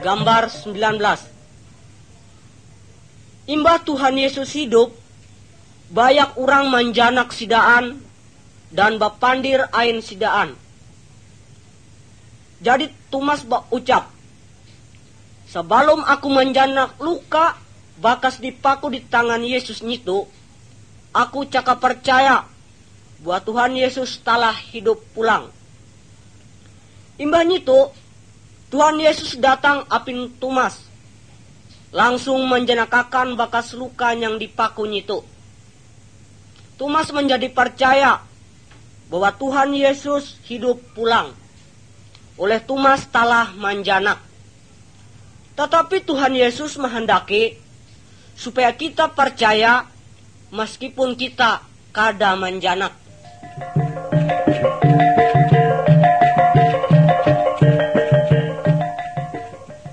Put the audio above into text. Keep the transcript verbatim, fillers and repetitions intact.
Gambar sembilan belas. Imbah Tuhan Yesus hidup, banyak orang manjanak sidaan dan bapandir ain sidaan. Jadi Tumas ucap, sebelum aku manjanak luka bakas dipaku di tangan Yesus nyitu, aku cakap percaya bahwa Tuhan Yesus telah hidup pulang. Imbah nyitu, Tuhan Yesus datang apin Tumas, langsung menjenakakan bakas luka yang dipaku nyitu. Tumas menjadi percaya bahwa Tuhan Yesus hidup pulang. Oleh Tumas telah manjanak. Tetapi Tuhan Yesus menghendaki supaya kita percaya meskipun kita kada manjanak.